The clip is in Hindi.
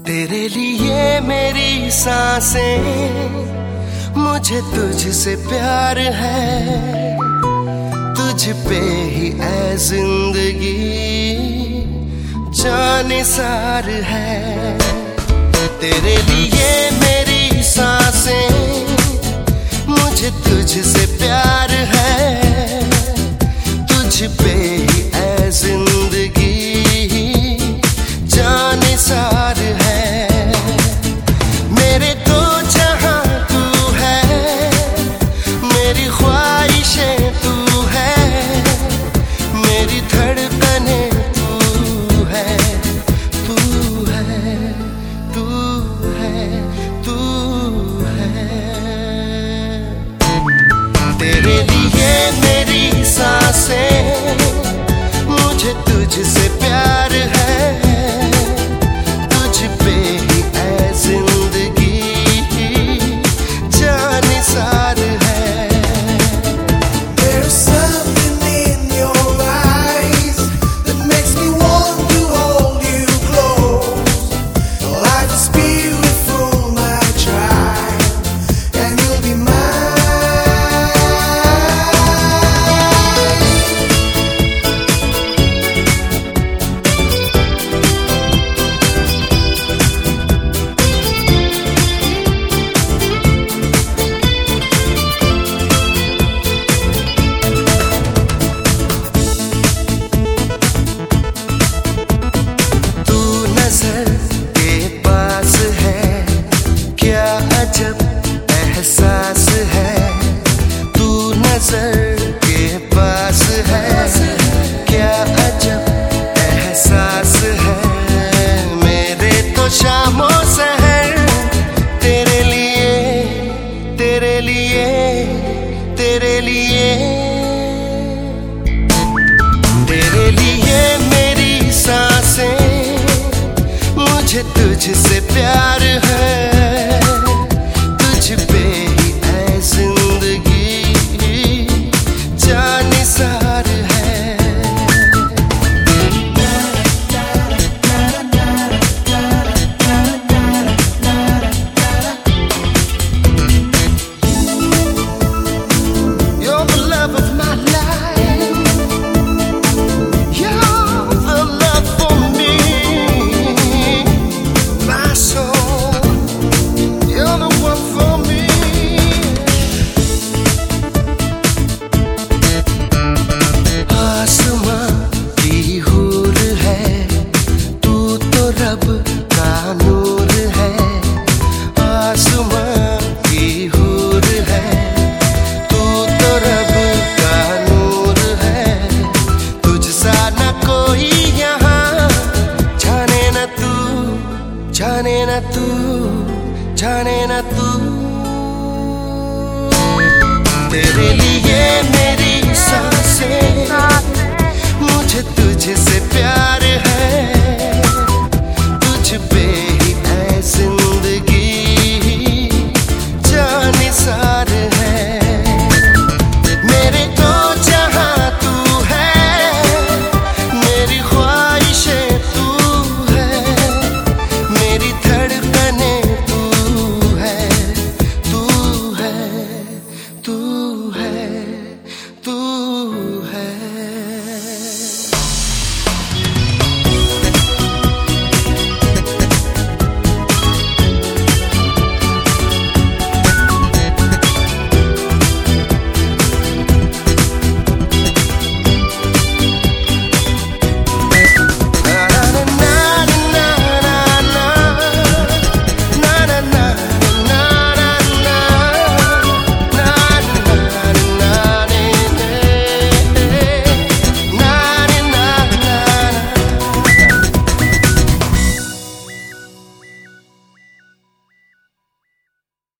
तेरे लिए मेरी सांसें, मुझे तुझसे प्यार है, तुझ पे ही ऐ जिंदगी जानिसार है। तेरे लिए मेरी सांसें, मुझे तुझसे प्यार है, तुझ पे ही ऐ जिंदगी जानिसार है। मेरे तो जहां तू है, मेरी ख्वाहिशें तू है, मेरी धड़कने तू है, तू है, तू है, तू है। तेरे लिए मेरी सांसें, मुझे तुझसे प्यार है, तुझ पे ही ऐ जिंदगी जानिसार है। There's something in your eyes that makes me want to hold you close. Life is beautiful, my child, and you'll be mine. जब एहसास है, तू नजर के पास है, क्या अजब एहसास है। मेरे तो शामों सहर तेरे लिए, तेरे लिए, तेरे लिए, तेरे लिए मेरी सांसें, मुझे तुझसे प्यार है, तुझ पे ही ऐ जिंदगी जानिसार है। You're the love of my life, you're the love for me, my soul, you're the one for me. आसमां की हूर है, तू तो रब का नूर है। आसमां की हूर है, तू तो रब का नूर है। तुझसा न कोई यहाँ, जाने न तू, जाने न तू, जाने न तू। तेरे लिए मेरी सांसें, मुझे तुझसे प्यार